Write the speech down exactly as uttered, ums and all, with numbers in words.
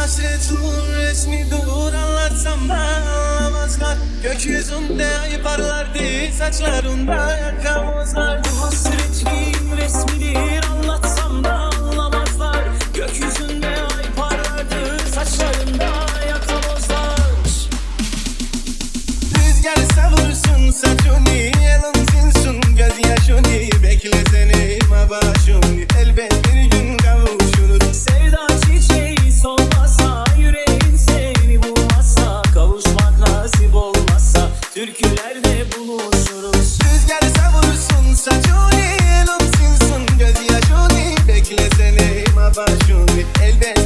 hasretin resmidir, anlatsam da anlamazlar. Gökyüzünde ay parlardı, saçlarında yakamazlar. Bu hasretin resmidir, anlatsam da anlamazlar. Gökyüzünde ay parlardı, saçlarında yakamazlar. Rüzgar savursun saçını, elin silsin gözyaşını. Bekle seni başını, elbet bir gün kavuşuruz. Sevda çiçeği solmasa, yüreğin seni bulmasa, kavuşmak nasip olmazsa, türkülerde buluşuruz. Rüzgar savursun saçını, elin silsin gözyaşını. Bekle seni başını, elbet